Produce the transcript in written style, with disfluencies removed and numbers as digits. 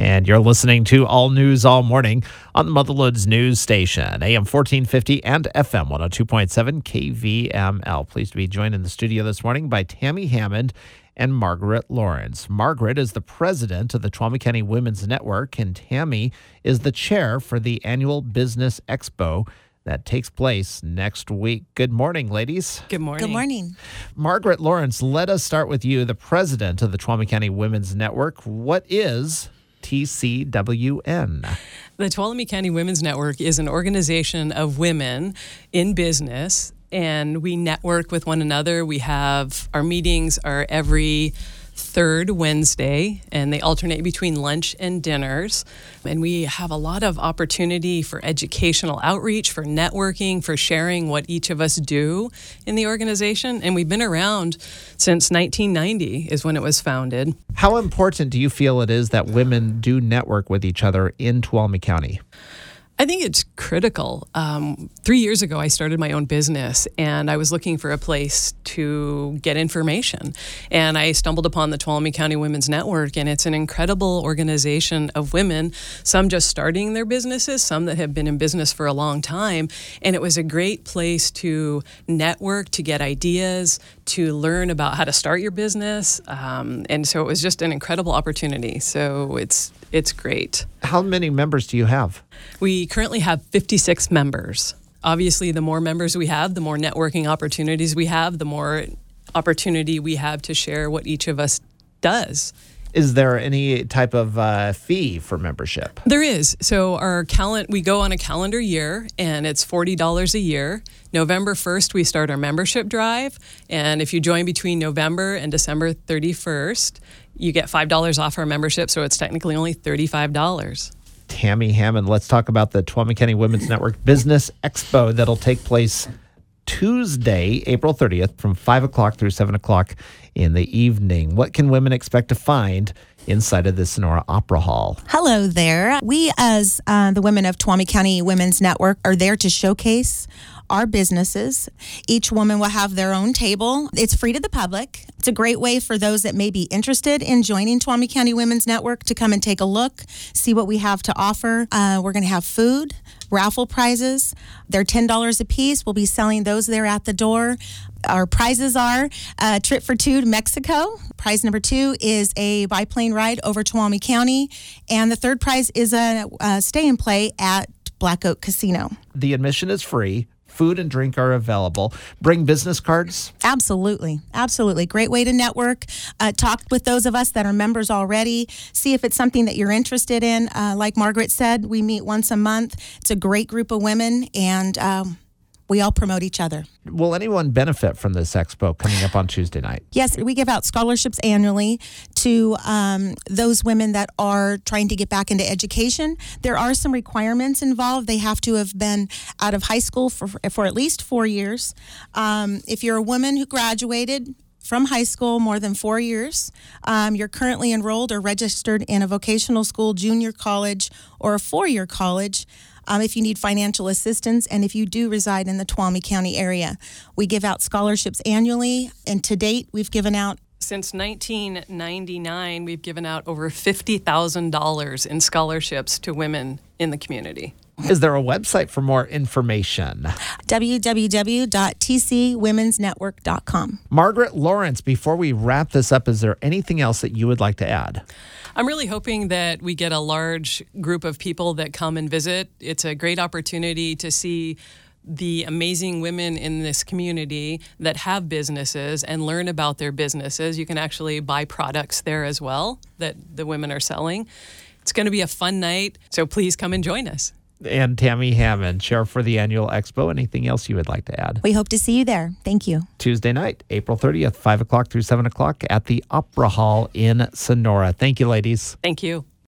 And you're listening to All News All Morning on the Motherloads News Station, AM 1450 and FM 102.7 KVML. Pleased to be joined in the studio this morning by Tammy Hammond and Margaret Lawrence. Margaret is the president of the Tuolumne County Women's Network, and Tammy is the chair for the annual Business Expo that takes place next week. Good morning, ladies. Good morning. Good morning. Margaret Lawrence, let us start with you, the president of the Tuolumne County Women's Network. What is TCWN? The Tuolumne County Women's Network is an organization of women in business, and we network with one another. We have our meetings are every third Wednesday, and they alternate between lunch and dinners. And we have a lot of opportunity for educational outreach, for networking, for sharing what each of us do in the organization. And we've been around since 1990 is when it was founded. How important do you feel it is that women do network with each other in Tuolumne County? I think it's critical. 3 years ago, I started my own business, and I was looking for a place to get information. And I stumbled upon the Tuolumne County Women's Network, and it's an incredible organization of women, some just starting their businesses, some that have been in business for a long time. And it was a great place to network, to get ideas, to learn about how to start your business. And so it was just an incredible opportunity. So it's great. How many members do you have? We currently have 56 members. Obviously, the more members we have, the more networking opportunities we have, the more opportunity we have to share what each of us does. Is there any type of fee for membership? There is. So we go on a calendar year, and it's $40 a year. November 1st, we start our membership drive. And if you join between November and December 31st, you get $5 off our membership. So it's technically only $35. Tammy Hammond, let's talk about the Tuolumne County Women's Network Business Expo that'll take place Tuesday, April 30th from 5 o'clock through 7 o'clock in the evening. What can women expect to find inside of the Sonora Opera Hall? Hello there. We, as the women of Tuolumne County Women's Network, are there to showcase our businesses. Each woman will have their own table. It's free to the public. It's a great way for those that may be interested in joining Tuolumne County Women's Network to come and take a look, see what we have to offer. We're going to have food, raffle prizes. They're $10 a piece. We'll be selling those there at the door. Our prizes are a trip for two to Mexico. Prize number 2 is a biplane ride over Tuolumne County. And the third prize is a stay and play at Black Oak Casino. The admission is free. Food and drink are available. Bring business cards? Absolutely. Absolutely. Great way to network. Talk with those of us that are members already. See if it's something that you're interested in. Like Margaret said, we meet once a month. It's a great group of women, and we all promote each other. Will anyone benefit from this expo coming up on Tuesday night? Yes, we give out scholarships annually to those women that are trying to get back into education. There are some requirements involved. They have to have been out of high school for at least 4 years. If you're a woman who graduated from high school more than 4 years, you're currently enrolled or registered in a vocational school, junior college, or a 4-year college, if you need financial assistance, and if you do reside in the Tuolumne County area. We give out scholarships annually, and to date, we've given out since 1999, we've given out over $50,000 in scholarships to women in the community. Is there a website for more information? www.tcwomensnetwork.com. Margaret Lawrence, before we wrap this up, is there anything else that you would like to add? I'm really hoping that we get a large group of people that come and visit. It's a great opportunity to see the amazing women in this community that have businesses and learn about their businesses. You can actually buy products there as well that the women are selling. It's going to be a fun night, so please come and join us. And Tammy Hammond, chair for the annual expo. Anything else you would like to add? We hope to see you there. Thank you. Tuesday night, April 30th, 5 o'clock through 7 o'clock at the Opera Hall in Sonora. Thank you, ladies. Thank you.